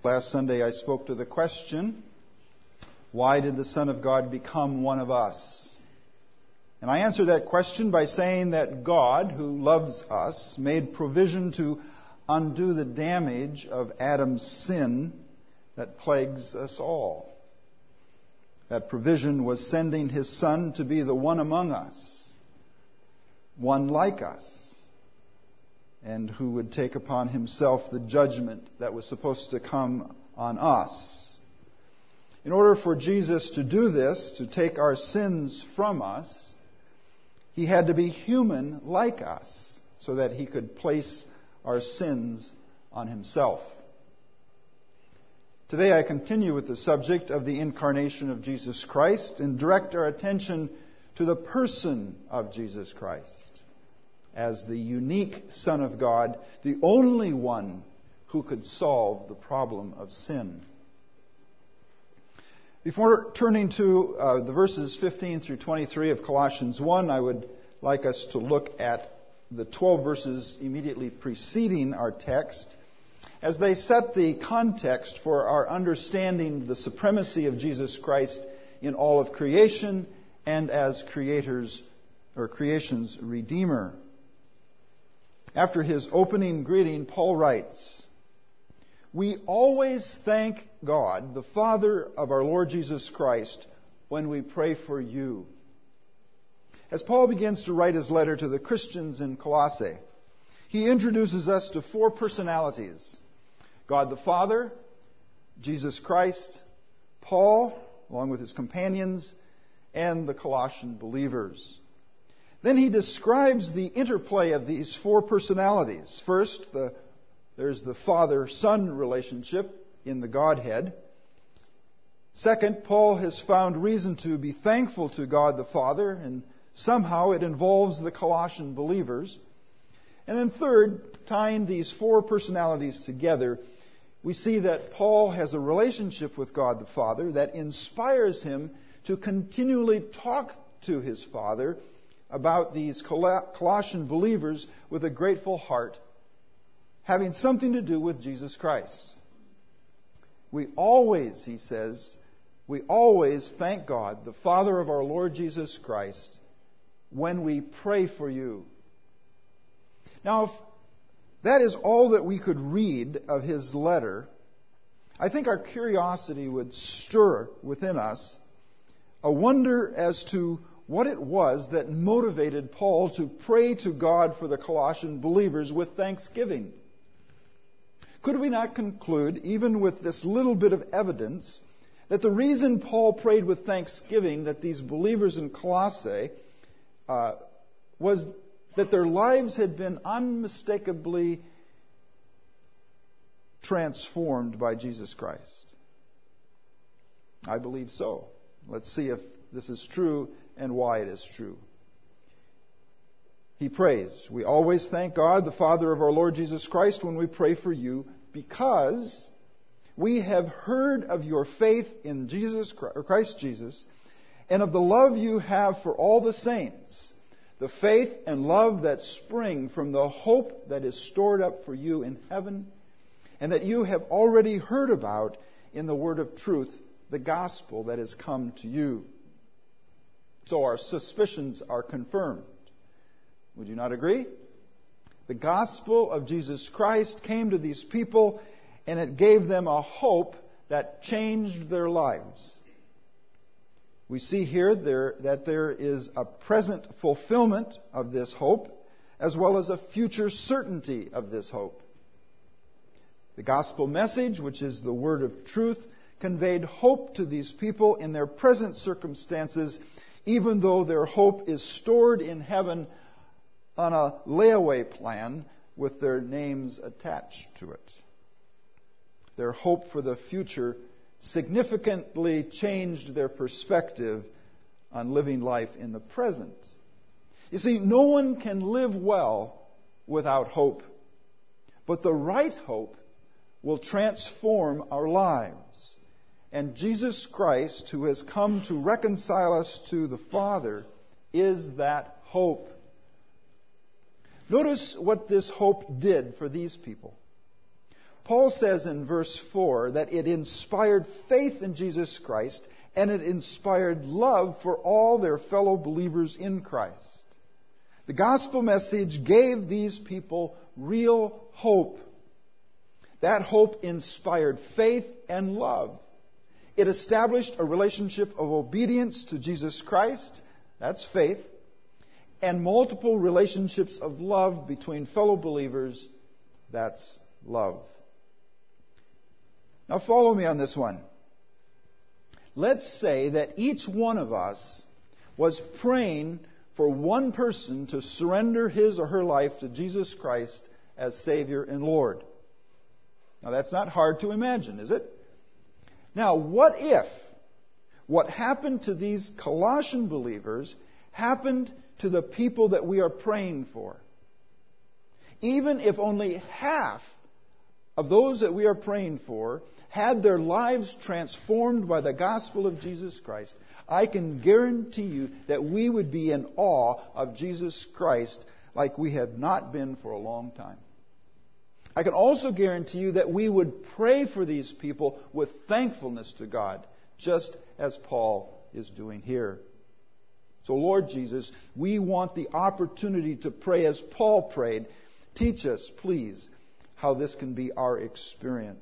Last Sunday I spoke to the question, why did the Son of God become one of us? And I answered that question by saying that God, who loves us, made provision to undo the damage of Adam's sin that plagues us all. That provision was sending His Son to be the one among us, one like us, and who would take upon Himself the judgment that was supposed to come on us. In order for Jesus to do this, to take our sins from us, He had to be human like us, so that He could place our sins on Himself. Today I continue with the subject of the incarnation of Jesus Christ and direct our attention to the person of Jesus Christ as the unique Son of God, the only one who could solve the problem of sin. Before turning to the verses 15 through 23 of Colossians 1, I would like us to look at the 12 verses immediately preceding our text, as they set the context for our understanding the supremacy of Jesus Christ in all of creation and as creation's Redeemer. After his opening greeting, Paul writes, "We always thank God, the Father of our Lord Jesus Christ, when we pray for you." As Paul begins to write his letter to the Christians in Colossae, he introduces us to four personalities: God the Father, Jesus Christ, Paul, along with his companions, and the Colossian believers. Then he describes the interplay of these four personalities. First, there's the Father-Son relationship in the Godhead. Second, Paul has found reason to be thankful to God the Father, and somehow it involves the Colossian believers. And then third, tying these four personalities together, we see that Paul has a relationship with God the Father that inspires him to continually talk to his Father about these Colossian believers with a grateful heart, having something to do with Jesus Christ. We always, he says, we always thank God, the Father of our Lord Jesus Christ, when we pray for you. Now, if that is all that we could read of his letter, I think our curiosity would stir within us a wonder as to what it was that motivated Paul to pray to God for the Colossian believers with thanksgiving. Could we not conclude, even with this little bit of evidence, that the reason Paul prayed with thanksgiving that these believers in Colossae was that their lives had been unmistakably transformed by Jesus Christ? I believe so. Let's see if this is true and why it is true. He prays, "We always thank God, the Father of our Lord Jesus Christ, when we pray for you, because we have heard of your faith in Christ Jesus, and of the love you have for all the saints, the faith and love that spring from the hope that is stored up for you in heaven, and that you have already heard about in the word of truth, the gospel that has come to you." So our suspicions are confirmed. Would you not agree? The gospel of Jesus Christ came to these people, and it gave them a hope that changed their lives. We see here that there is a present fulfillment of this hope, as well as a future certainty of this hope. The gospel message, which is the word of truth, conveyed hope to these people in their present circumstances, even though their hope is stored in heaven on a layaway plan with their names attached to it. Their hope for the future significantly changed their perspective on living life in the present. You see, no one can live well without hope, but the right hope will transform our lives. And Jesus Christ, who has come to reconcile us to the Father, is that hope. Notice what this hope did for these people. Paul says in verse 4 that it inspired faith in Jesus Christ and it inspired love for all their fellow believers in Christ. The gospel message gave these people real hope. That hope inspired faith and love. It established a relationship of obedience to Jesus Christ, that's faith, and multiple relationships of love between fellow believers, that's love. Now follow me on this one. Let's say that each one of us was praying for one person to surrender his or her life to Jesus Christ as Savior and Lord. Now that's not hard to imagine, is it? Now what if what happened to these Colossian believers happened to the people that we are praying for? Even if only half of those that we are praying for had their lives transformed by the gospel of Jesus Christ, I can guarantee you that we would be in awe of Jesus Christ like we had not been for a long time. I can also guarantee you that we would pray for these people with thankfulness to God, just as Paul is doing here. So, Lord Jesus, we want the opportunity to pray as Paul prayed. Teach us, please, how this can be our experience.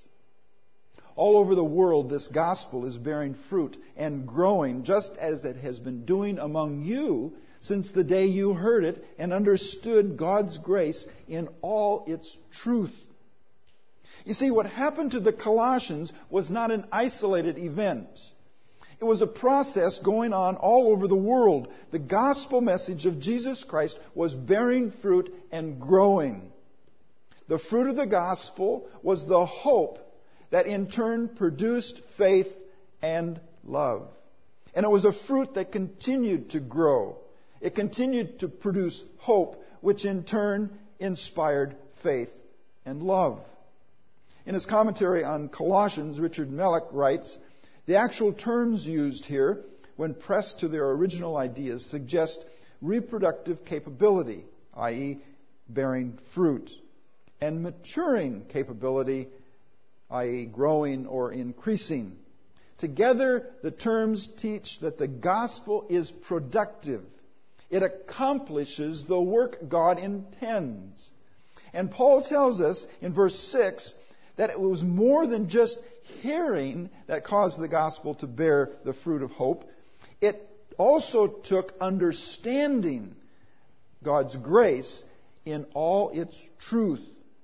All over the world, this gospel is bearing fruit and growing, just as it has been doing among you since the day you heard it and understood God's grace in all its truth. You see, what happened to the Colossians was not an isolated event. It was a process going on all over the world. The gospel message of Jesus Christ was bearing fruit and growing. The fruit of the gospel was the hope that in turn produced faith and love. And it was a fruit that continued to grow. It continued to produce hope, which in turn inspired faith and love. In his commentary on Colossians, Richard Mellick writes, the actual terms used here, when pressed to their original ideas, suggest reproductive capability, i.e., bearing fruit, and maturing capability, i.e., growing or increasing. Together, the terms teach that the gospel is productive. It accomplishes the work God intends. And Paul tells us in verse 6 that it was more than just hearing that caused the gospel to bear the fruit of hope. It also took understanding God's grace in all its truth.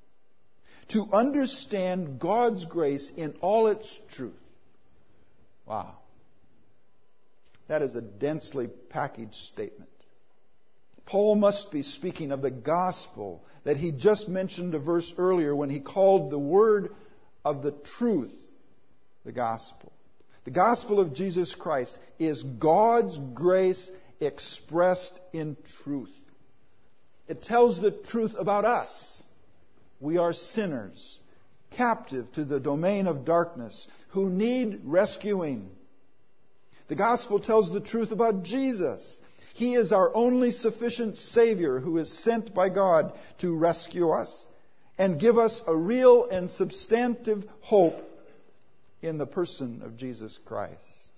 To understand God's grace in all its truth. Wow. That is a densely packaged statement. Paul must be speaking of the gospel that he just mentioned a verse earlier when he called the word of the truth the gospel. The gospel of Jesus Christ is God's grace expressed in truth. It tells the truth about us. We are sinners, captive to the domain of darkness, who need rescuing. The gospel tells the truth about Jesus. He is our only sufficient Savior who is sent by God to rescue us and give us a real and substantive hope in the person of Jesus Christ.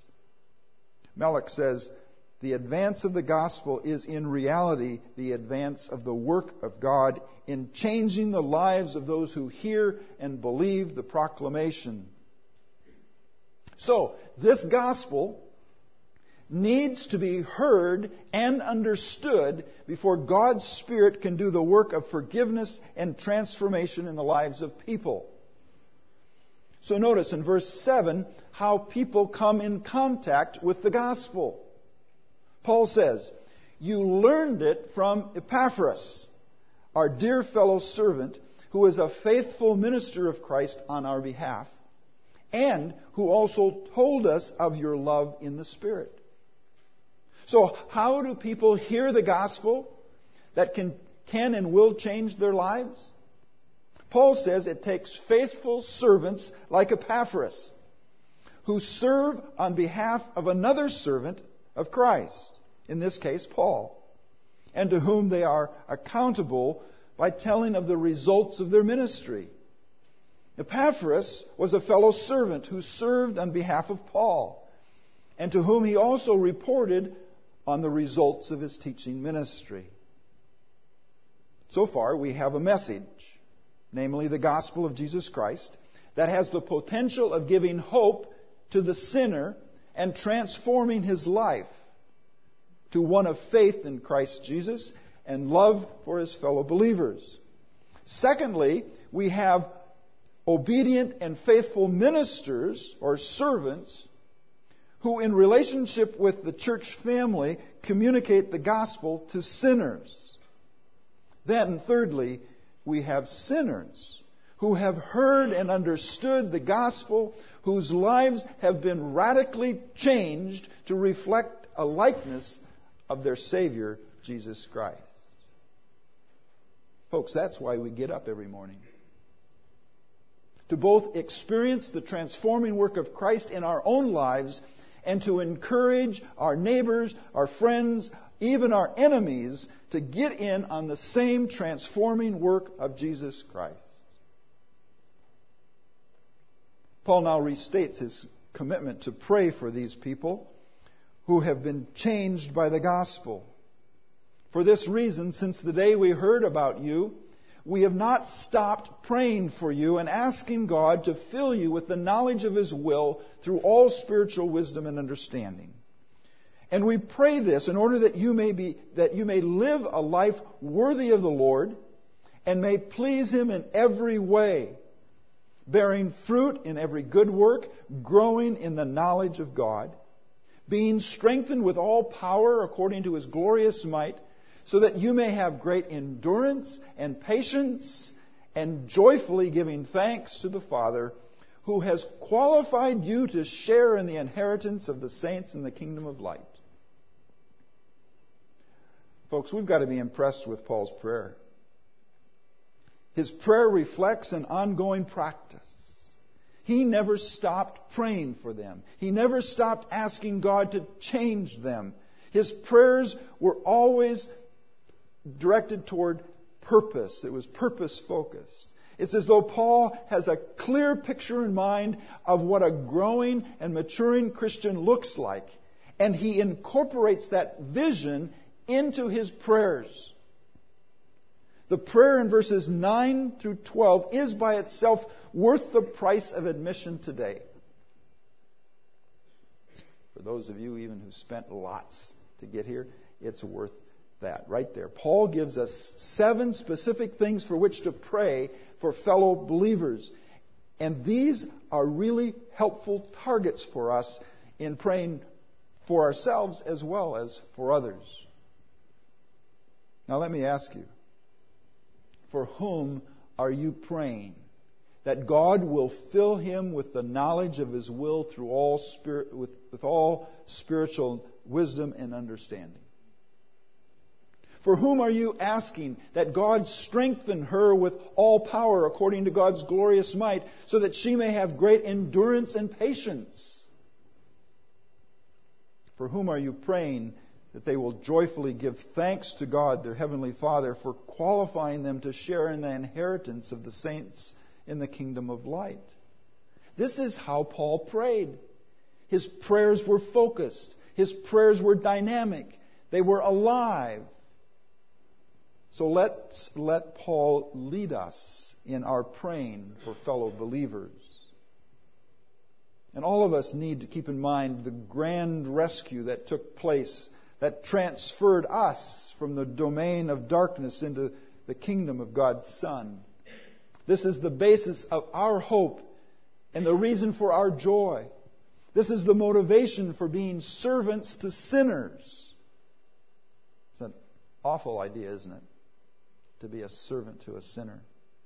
Mellick says, the advance of the gospel is in reality the advance of the work of God in changing the lives of those who hear and believe the proclamation. So, this gospel needs to be heard and understood before God's Spirit can do the work of forgiveness and transformation in the lives of people. So notice in verse 7 how people come in contact with the gospel. Paul says, you learned it from Epaphras, our dear fellow servant, who is a faithful minister of Christ on our behalf, and who also told us of your love in the Spirit. So how do people hear the gospel that can and will change their lives? Paul says it takes faithful servants like Epaphras, who serve on behalf of another servant of Christ, in this case Paul, and to whom they are accountable by telling of the results of their ministry. Epaphras was a fellow servant who served on behalf of Paul, and to whom he also reported on the results of his teaching ministry. So far, we have a message, namely the gospel of Jesus Christ, that has the potential of giving hope to the sinner and transforming his life to one of faith in Christ Jesus and love for his fellow believers. Secondly, we have obedient and faithful ministers or servants who, in relationship with the church family, communicate the gospel to sinners. Then, thirdly, we have sinners who have heard and understood the gospel, whose lives have been radically changed to reflect a likeness of their Savior, Jesus Christ. Folks, that's why we get up every morning. To both experience the transforming work of Christ in our own lives and to encourage our neighbors, our friends, even our enemies to get in on the same transforming work of Jesus Christ. Paul now restates his commitment to pray for these people who have been changed by the gospel. For this reason, since the day we heard about you, we have not stopped praying for you and asking God to fill you with the knowledge of His will through all spiritual wisdom and understanding. And we pray this in order that you may live a life worthy of the Lord and may please Him in every way, bearing fruit in every good work, growing in the knowledge of God, being strengthened with all power according to His glorious might, so that you may have great endurance and patience, and joyfully giving thanks to the Father, who has qualified you to share in the inheritance of the saints in the kingdom of light. Folks, we've got to be impressed with Paul's prayer. His prayer reflects an ongoing practice. He never stopped praying for them. He never stopped asking God to change them. His prayers were always directed toward purpose. It was purpose-focused. It's as though Paul has a clear picture in mind of what a growing and maturing Christian looks like, and he incorporates that vision into his prayers. The prayer in verses 9 through 12 is by itself worth the price of admission today. For those of you even who spent lots to get here, it's worth that right there. Paul gives us 7 specific things for which to pray for fellow believers. And these are really helpful targets for us in praying for ourselves as well as for others. Now let me ask you, for whom are you praying? That God will fill him with the knowledge of His will through all with all spiritual wisdom and understanding. For whom are you asking that God strengthen her with all power according to God's glorious might, so that she may have great endurance and patience? For whom are you praying that they will joyfully give thanks to God, their Heavenly Father, for qualifying them to share in the inheritance of the saints in the kingdom of light? This is how Paul prayed. His prayers were focused. His prayers were dynamic. They were alive. So let's let Paul lead us in our praying for fellow believers. And all of us need to keep in mind the grand rescue that took place, that transferred us from the domain of darkness into the kingdom of God's Son. This is the basis of our hope and the reason for our joy. This is the motivation for being servants to sinners. It's an awful idea, isn't it? To be a servant to a sinner.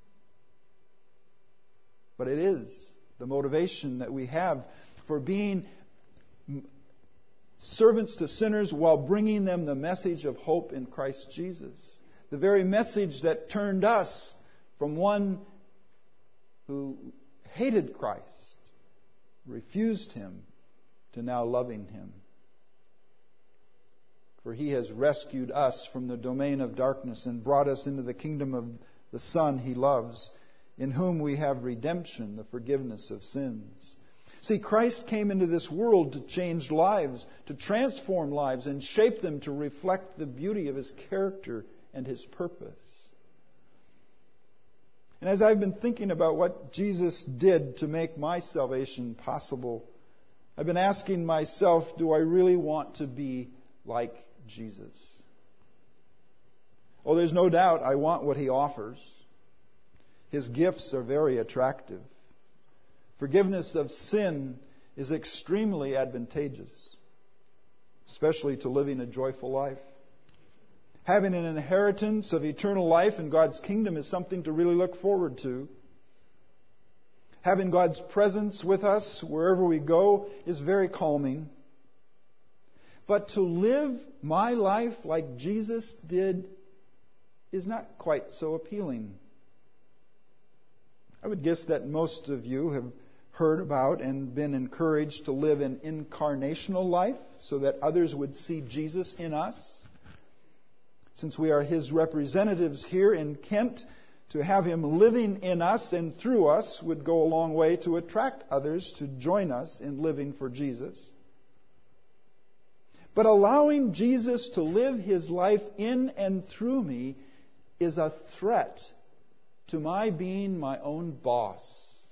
But it is the motivation that we have for being servants to sinners while bringing them the message of hope in Christ Jesus. The very message that turned us from one who hated Christ, refused Him, to now loving Him. For He has rescued us from the domain of darkness and brought us into the kingdom of the Son He loves, in whom we have redemption, the forgiveness of sins. See, Christ came into this world to change lives, to transform lives, and shape them to reflect the beauty of His character and His purpose. And as I've been thinking about what Jesus did to make my salvation possible, I've been asking myself, do I really want to be like Jesus? Oh, there's no doubt I want what He offers. His gifts are very attractive. Forgiveness of sin is extremely advantageous, especially to living a joyful life. Having an inheritance of eternal life in God's kingdom is something to really look forward to. Having God's presence with us wherever we go is very calming. But to live my life like Jesus did is not quite so appealing. I would guess that most of you have heard about and been encouraged to live an incarnational life so that others would see Jesus in us. Since we are His representatives here in Kent, to have Him living in us and through us would go a long way to attract others to join us in living for Jesus. But allowing Jesus to live His life in and through me is a threat to my being my own boss.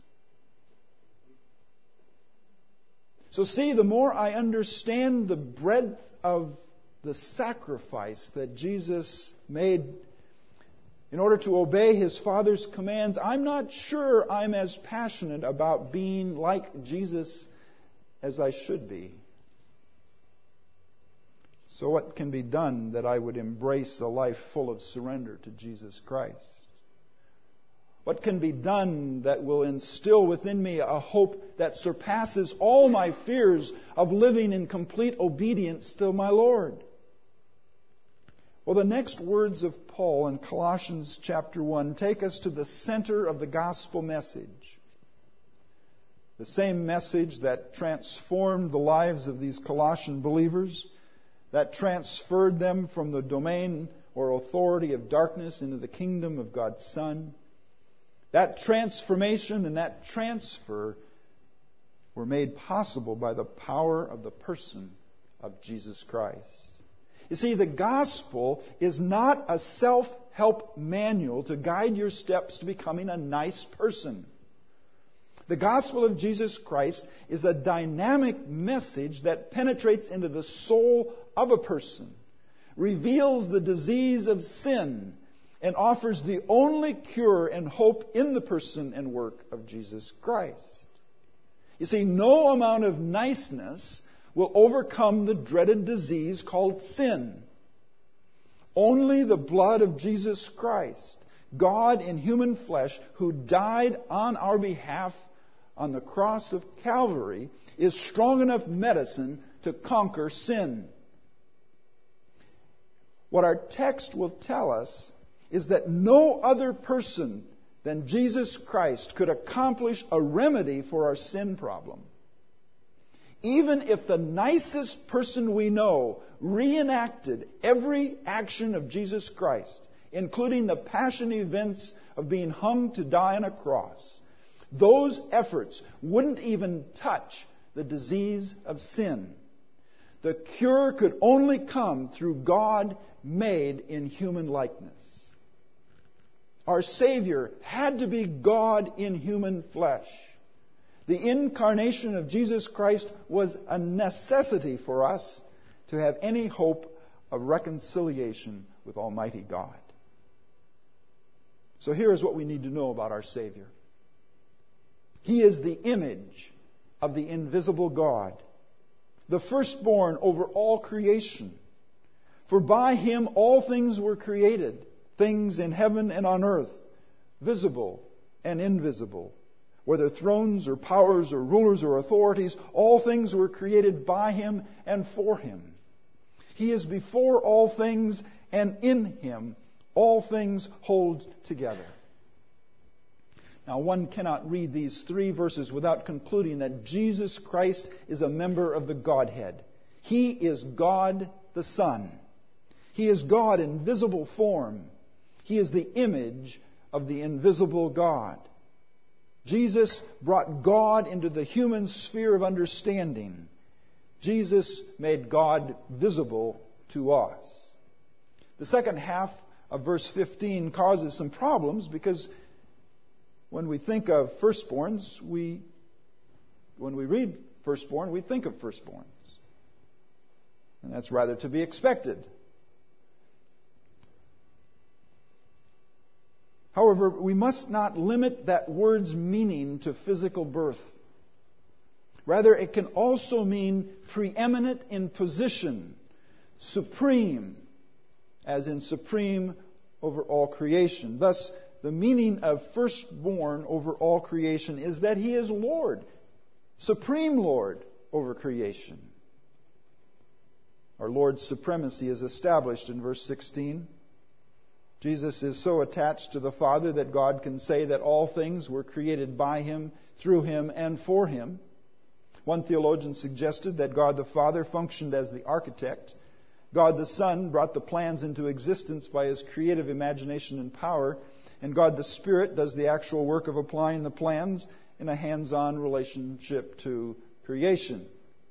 So see, the more I understand the breadth of the sacrifice that Jesus made in order to obey His Father's commands, I'm not sure I'm as passionate about being like Jesus as I should be. So what can be done that I would embrace a life full of surrender to Jesus Christ? What can be done that will instill within me a hope that surpasses all my fears of living in complete obedience to my Lord? Well, the next words of Paul in Colossians chapter 1 take us to the center of the gospel message. The same message that transformed the lives of these Colossian believers, that transferred them from the domain or authority of darkness into the kingdom of God's Son. That transformation and that transfer were made possible by the power of the person of Jesus Christ. You see, the gospel is not a self-help manual to guide your steps to becoming a nice person. The gospel of Jesus Christ is a dynamic message that penetrates into the soul of a person, reveals the disease of sin, and offers the only cure and hope in the person and work of Jesus Christ. You see, no amount of niceness will overcome the dreaded disease called sin. Only the blood of Jesus Christ, God in human flesh, who died on our behalf on the cross of Calvary, is strong enough medicine to conquer sin. What our text will tell us is that no other person than Jesus Christ could accomplish a remedy for our sin problem. Even if the nicest person we know reenacted every action of Jesus Christ, including the passion events of being hung to die on a cross, those efforts wouldn't even touch the disease of sin. The cure could only come through God made in human likeness. Our Savior had to be God in human flesh. The incarnation of Jesus Christ was a necessity for us to have any hope of reconciliation with Almighty God. So here is what we need to know about our Savior. He is the image of the invisible God, the firstborn over all creation. For by Him all things were created, things in heaven and on earth, visible and invisible. Whether thrones or powers or rulers or authorities, all things were created by Him and for Him. He is before all things, and in Him all things hold together. Now, one cannot read these 3 verses without concluding that Jesus Christ is a member of the Godhead. He is God the Son. He is God in visible form. He is the image of the invisible God. Jesus brought God into the human sphere of understanding. Jesus made God visible to us. The second half of verse 15 causes some problems because when we think of firstborns, when we read firstborn, we think of firstborns. And that's rather to be expected. However, we must not limit that word's meaning to physical birth. Rather, it can also mean preeminent in position, supreme, as in supreme over all creation. Thus, the meaning of firstborn over all creation is that He is Lord, supreme Lord over creation. Our Lord's supremacy is established in verse 16. Jesus is so attached to the Father that God can say that all things were created by Him, through Him, and for Him. One theologian suggested that God the Father functioned as the architect. God the Son brought the plans into existence by His creative imagination and power. And God the Spirit does the actual work of applying the plans in a hands-on relationship to creation.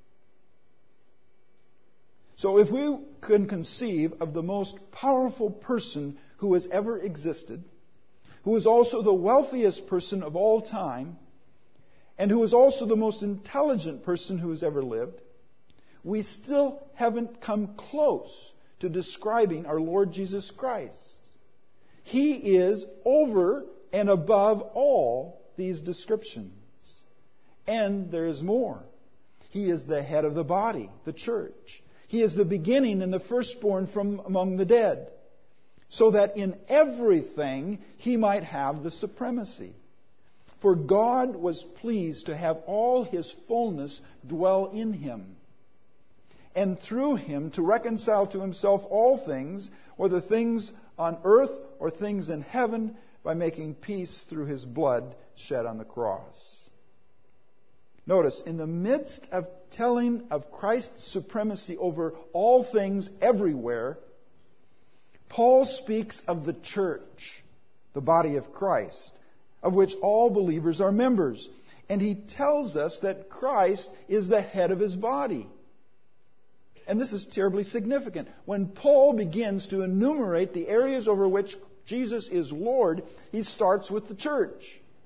So if we can conceive of the most powerful person who has ever existed, who is also the wealthiest person of all time, and who is also the most intelligent person who has ever lived, we still haven't come close to describing our Lord Jesus Christ. He is over and above all these descriptions. And there is more. He is the head of the body, the church. He is the beginning and the firstborn from among the dead, so that in everything He might have the supremacy. For God was pleased to have all His fullness dwell in Him, and through Him to reconcile to Himself all things, whether things on earth or things in heaven, by making peace through His blood shed on the cross. Notice, in the midst of telling of Christ's supremacy over all things everywhere, Paul speaks of the church, the body of Christ, of which all believers are members. And he tells us that Christ is the head of His body. And this is terribly significant. When Paul begins to enumerate the areas over which Jesus is Lord, he starts with the church.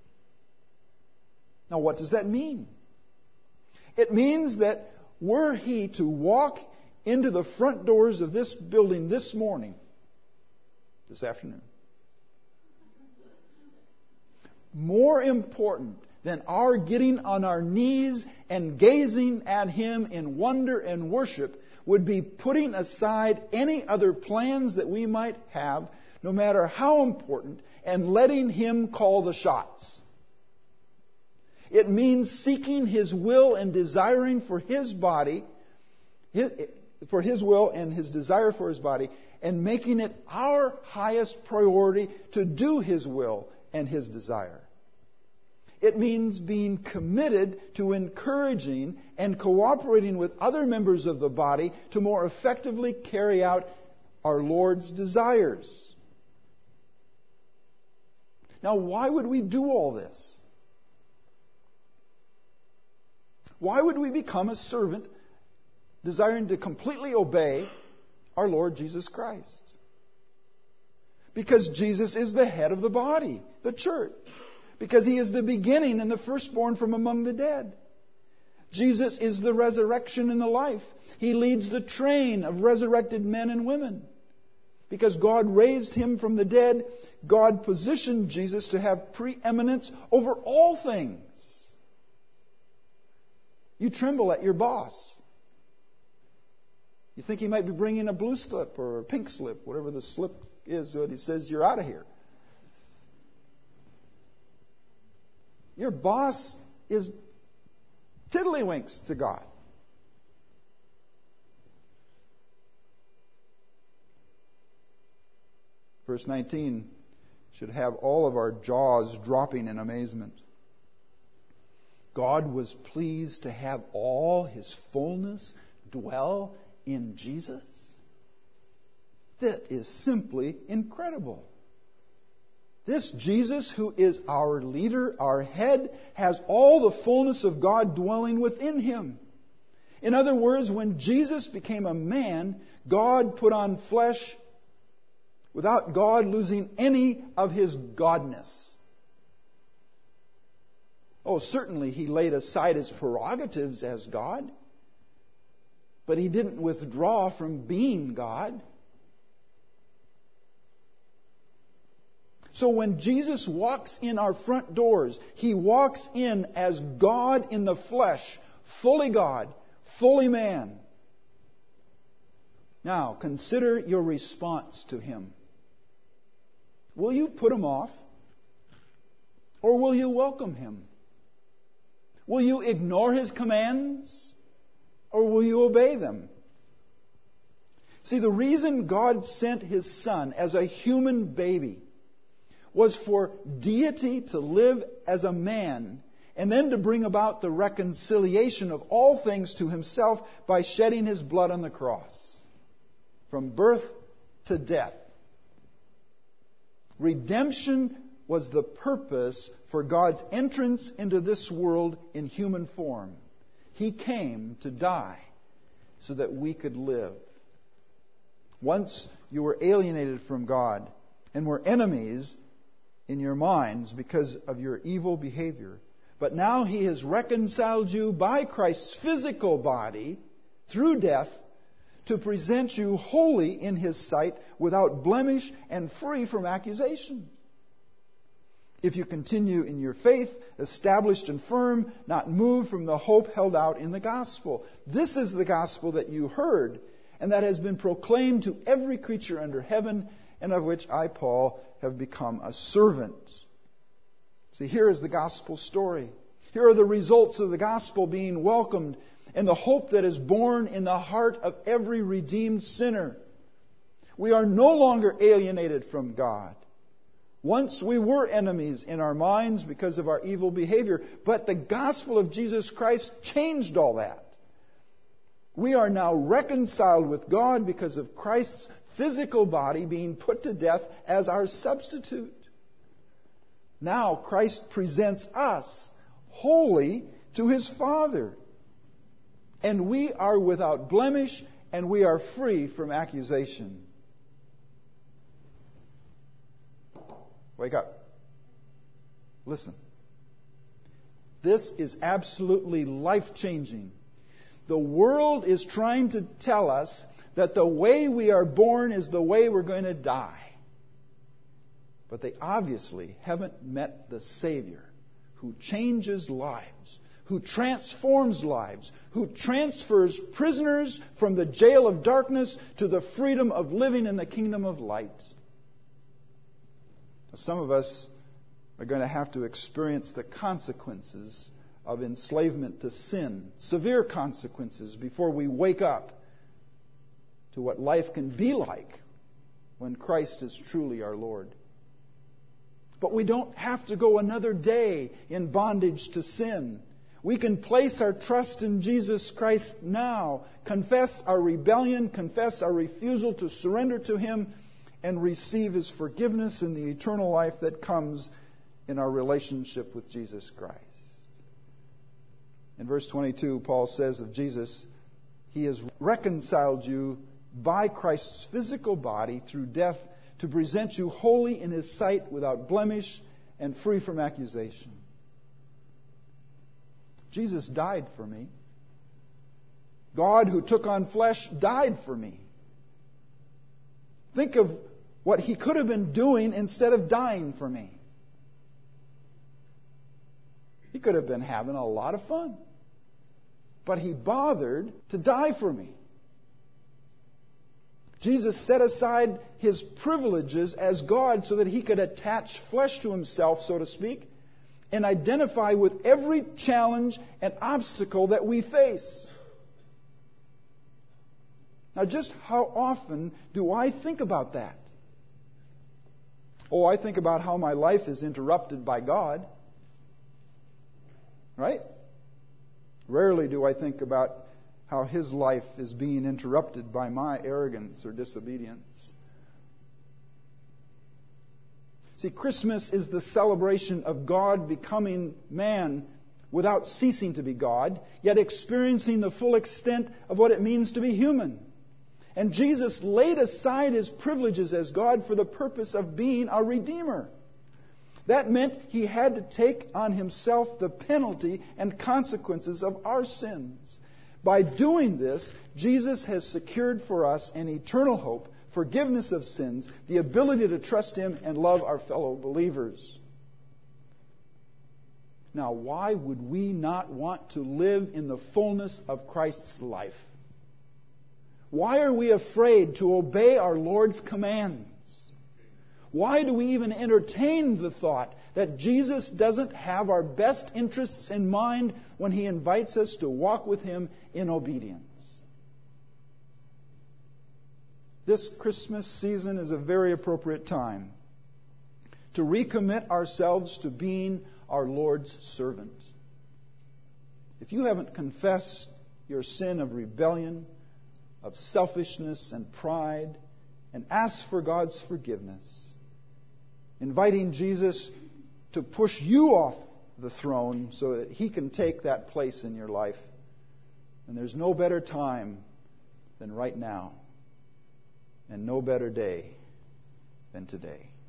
Now, what does that mean? It means that were he to walk into the front doors of this building this afternoon, more important than our getting on our knees and gazing at Him in wonder and worship would be putting aside any other plans that we might have, no matter how important, and letting Him call the shots. It means seeking His will and desiring for His body, for His will and His desire for His body, and making it our highest priority to do His will and His desire. It means being committed to encouraging and cooperating with other members of the body to more effectively carry out our Lord's desires. Now, why would we do all this? Why would we become a servant desiring to completely obey our Lord Jesus Christ? Because Jesus is the head of the body, the church. Because He is the beginning and the firstborn from among the dead. Jesus is the resurrection and the life. He leads the train of resurrected men and women. Because God raised Him from the dead, God positioned Jesus to have preeminence over all things. You tremble at your boss. You think he might be bringing a blue slip or a pink slip, whatever the slip is, when he says you're out of here. Your boss is tiddlywinks to God. Verse 19 should have all of our jaws dropping in amazement. God was pleased to have all His fullness dwell in Jesus? That is simply incredible. This Jesus, who is our leader, our head, has all the fullness of God dwelling within Him. In other words, when Jesus became a man, God put on flesh without God losing any of His godness. Oh, certainly He laid aside His prerogatives as God, but He didn't withdraw from being God. So when Jesus walks in our front doors, He walks in as God in the flesh, fully God, fully man. Now, consider your response to Him. Will you put Him off? Or will you welcome Him? Will you ignore His commands? Or will you obey them? See, the reason God sent His Son as a human baby was for deity to live as a man and then to bring about the reconciliation of all things to Himself by shedding His blood on the cross. From birth to death. Redemption was the purpose for God's entrance into this world in human form. He came to die so that we could live. Once you were alienated from God and were enemies in your minds because of your evil behavior. But now He has reconciled you by Christ's physical body through death to present you holy in His sight, without blemish and free from accusation. If you continue in your faith, established and firm, not moved from the hope held out in the gospel. This is the gospel that you heard, and that has been proclaimed to every creature under heaven, and of which I, Paul, have become a servant. See, here is the gospel story. Here are the results of the gospel being welcomed, and the hope that is born in the heart of every redeemed sinner. We are no longer alienated from God. Once we were enemies in our minds because of our evil behavior, but the gospel of Jesus Christ changed all that. We are now reconciled with God because of Christ's physical body being put to death as our substitute. Now Christ presents us holy to His Father. And we are without blemish, and we are free from accusation. Wake up. Listen. This is absolutely life-changing. The world is trying to tell us that the way we are born is the way we're going to die. But they obviously haven't met the Savior who changes lives, who transforms lives, who transfers prisoners from the jail of darkness to the freedom of living in the kingdom of light. Some of us are going to have to experience the consequences of enslavement to sin, severe consequences, before we wake up to what life can be like when Christ is truly our Lord. But we don't have to go another day in bondage to sin. We can place our trust in Jesus Christ now, confess our rebellion, confess our refusal to surrender to Him, and receive His forgiveness and the eternal life that comes in our relationship with Jesus Christ. In verse 22, Paul says of Jesus, He has reconciled you by Christ's physical body through death to present you holy in His sight, without blemish and free from accusation. Jesus died for me. God, who took on flesh, died for me. Think of what He could have been doing instead of dying for me. He could have been having a lot of fun. But He bothered to die for me. Jesus set aside His privileges as God so that He could attach flesh to Himself, so to speak, and identify with every challenge and obstacle that we face. Now, just how often do I think about that? Oh, I think about how my life is interrupted by God. Right? Rarely do I think about how His life is being interrupted by my arrogance or disobedience. See, Christmas is the celebration of God becoming man without ceasing to be God, yet experiencing the full extent of what it means to be human. And Jesus laid aside His privileges as God for the purpose of being our Redeemer. That meant He had to take on Himself the penalty and consequences of our sins. By doing this, Jesus has secured for us an eternal hope, forgiveness of sins, the ability to trust Him and love our fellow believers. Now, why would we not want to live in the fullness of Christ's life? Why are we afraid to obey our Lord's commands? Why do we even entertain the thought that Jesus doesn't have our best interests in mind when He invites us to walk with Him in obedience? This Christmas season is a very appropriate time to recommit ourselves to being our Lord's servant. If you haven't confessed your sin of rebellion, of selfishness and pride, and asked for God's forgiveness, inviting Jesus to push you off the throne so that He can take that place in your life, and there's no better time than right now, and no better day than today.